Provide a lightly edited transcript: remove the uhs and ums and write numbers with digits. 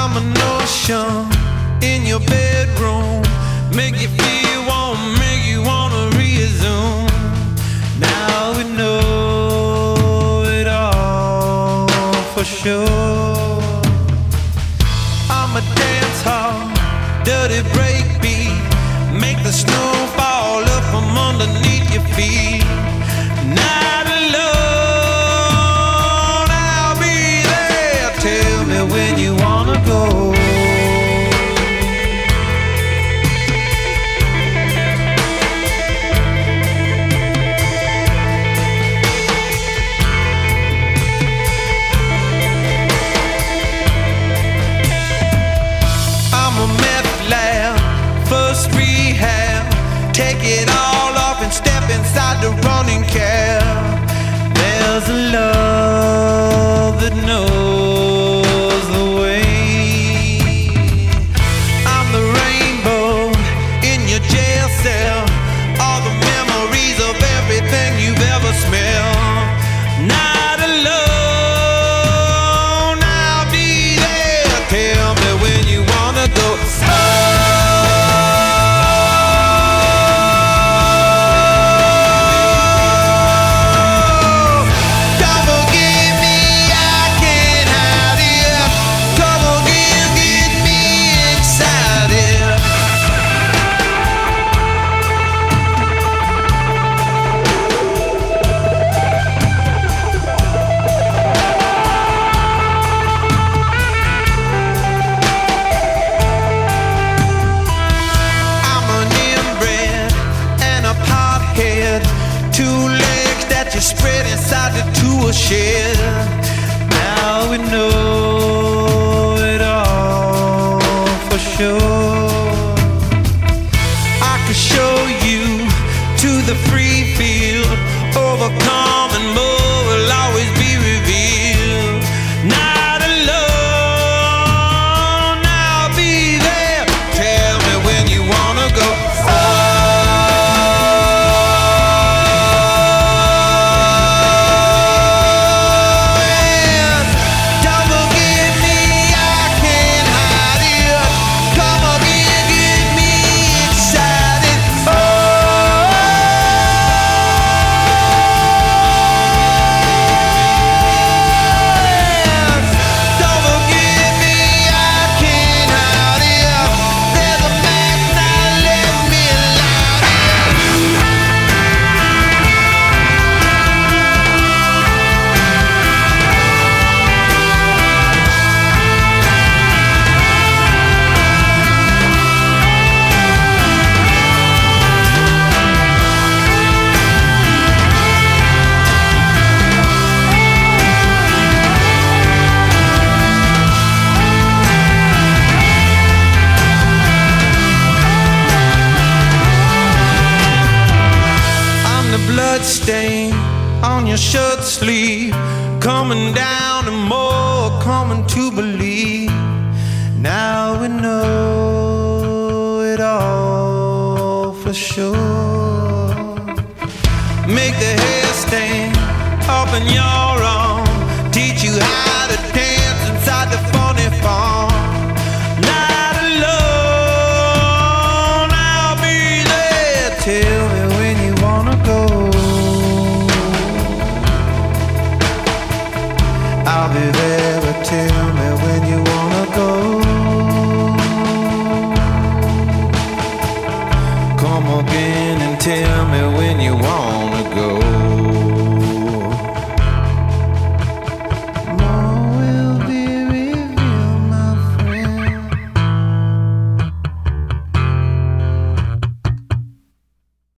I'm a notion in your bedroom, make you feel warm, make you wanna resume. Now we know it all for sure. I'm a dance hall, dirty breakbeat, make the snow fall up from underneath your feet. Not alone, I'll be there. Tell me when you wanna go. I'm a meth lab, first rehab. Take it all off and step inside the running cab. There's a love that knows the way. I'm the rainbow in your jail cell, all the memories of everything you've ever smelled. Not alone, I'll be there. Tell me when you wanna go. Two legs that you spread inside the tool shed. Now we know it all for sure. I could show you to the free field, overcome and more will always be revealed. Not alone, I'll be there. Tell me when you wanna go. Blood stain on your shirt sleeve, coming down and more coming to believe. Now we know it all for sure. Make the hair stand up in your